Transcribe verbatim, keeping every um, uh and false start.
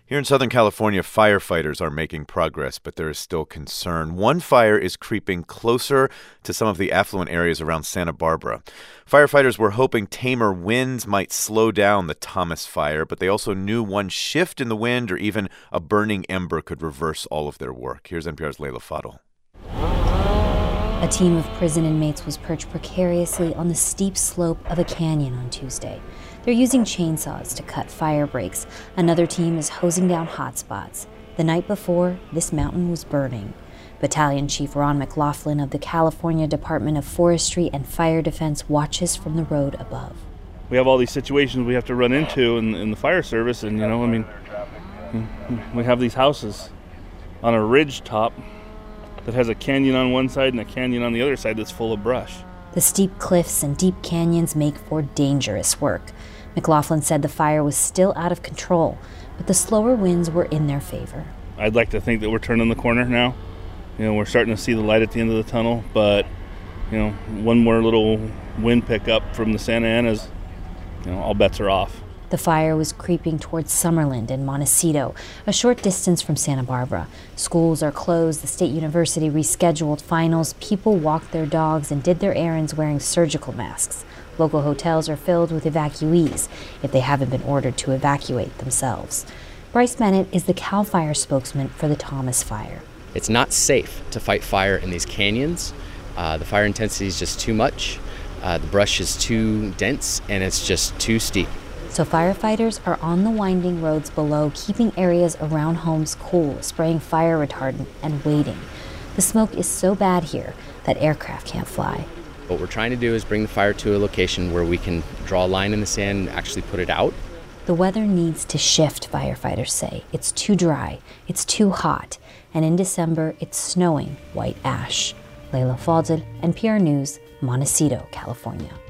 Here in Southern California, firefighters are making progress, but there is still concern. One fire is creeping closer to some of the affluent areas around Santa Barbara. Firefighters were hoping tamer winds might slow down the Thomas fire, but they also knew one shift in the wind or even a burning ember could reverse all of their work. Here's N P R's Leila Fadel. A team of prison inmates was perched precariously on the steep slope of a canyon on Tuesday. They're using chainsaws to cut fire breaks. Another team is hosing down hotspots. The night before, this mountain was burning. Battalion Chief Ron McLaughlin of the California Department of Forestry and Fire Defense watches from the road above. We have all these situations we have to run into in, in the fire service, and, you know, I mean, we have these houses on a ridge top that has a canyon on one side and a canyon on the other side that's full of brush. The steep cliffs and deep canyons make for dangerous work. McLaughlin said the fire was still out of control, but the slower winds were in their favor. I'd like to think that we're turning the corner now. You know, we're starting to see the light at the end of the tunnel, but, you know, one more little wind pickup from the Santa Anas, you know, all bets are off. The fire was creeping towards Summerlin and Montecito, a short distance from Santa Barbara. Schools are closed, the state university rescheduled finals, people walked their dogs and did their errands wearing surgical masks. Local hotels are filled with evacuees if they haven't been ordered to evacuate themselves. Bryce Bennett is the CAL FIRE spokesman for the Thomas fire. It's not safe to fight fire in these canyons. Uh, the fire intensity is just too much. Uh, the brush is too dense, and it's just too steep. So firefighters are on the winding roads below, keeping areas around homes cool, spraying fire retardant, and waiting. The smoke is so bad here that aircraft can't fly. What we're trying to do is bring the fire to a location where we can draw a line in the sand and actually put it out. The weather needs to shift, firefighters say. It's too dry, it's too hot, and in December, it's snowing white ash. Leila Fadel, N P R News, Montecito, California.